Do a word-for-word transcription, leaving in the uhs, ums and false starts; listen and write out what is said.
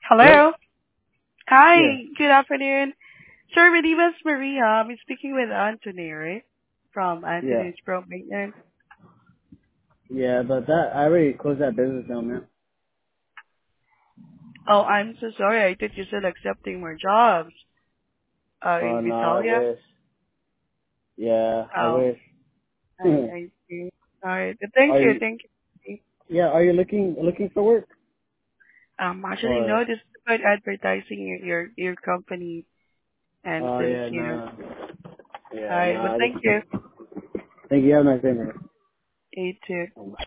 Hello? Hello. Hi. Yeah. Good afternoon. Sir, my name is Maria. I'm speaking with Anthony, right? From Yeah. Anthony's Pro Maintenance. Yeah, but that I already closed that business down, man. Oh, I'm so sorry. I thought you're still accepting more jobs. Uh, Oh in no, I Vitalia. wish. Yeah, I Oh, wish. I, I see. All right. But thank are you. you Thank you. yeah, are you looking looking for work? Um, actually, no, Or this is about advertising your, your, your company. And oh since, yeah, you know, no. all Yeah, no, right. But I thank just you. thank you, have a nice day, man. You too.